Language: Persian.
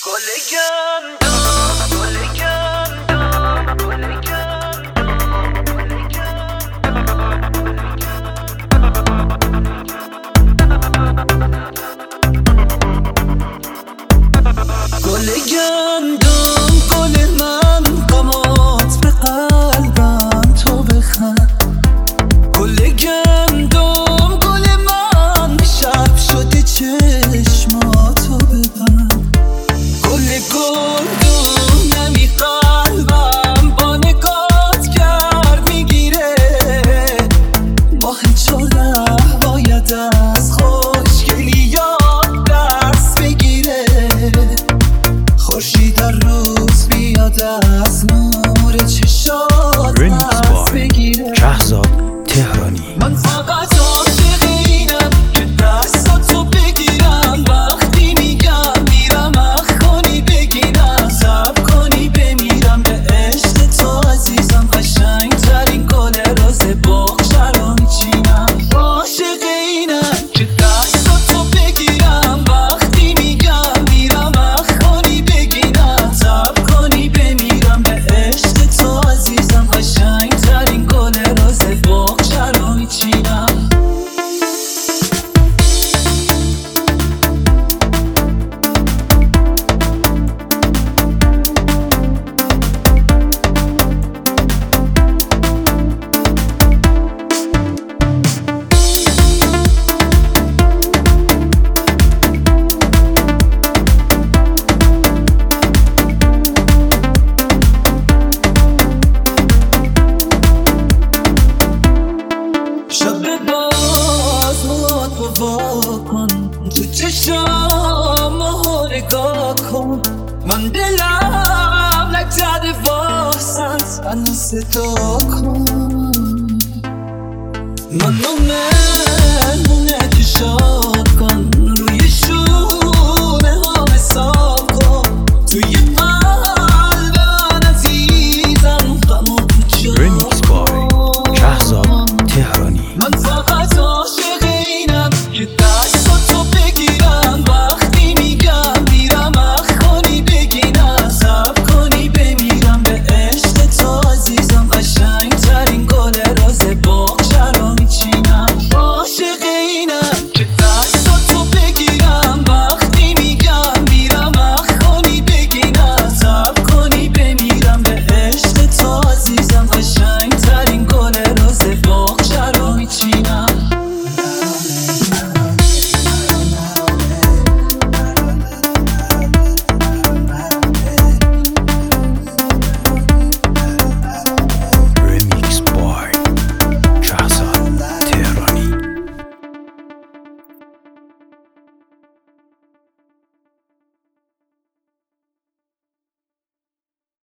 گل گندم گل من قامات به قلبم تو بخند گل گندم گل من شب شده چشماتو ببند گل گندم نمی قلبم با نگات کرد میگیره با هیچوله باید از خوشگلیات دست بگیره خورشید هر روز بیاد از نور چشات دست بگیره شهزاد تهرانی. من فقط عاشق اینم که دستاتو بگیرم وقتی میگم میرم اخ کنی بگیرم صبر کنی بمیرم به عشق تو عزیزم قشنگترین گل روز بغض رو میچینم عاشق اینم که دستاتو بگیرم وقتی میگم میرم اخ کنی بگیرم صبر کنی بمیرم به عشق تو عزیزم قشنگترین گل روز بغض رو میچینم شب باز موهات رو وا کن تو چشام رو نگاه کن من دلم نگذره واسط منو صدا کن منو مهمونه چشام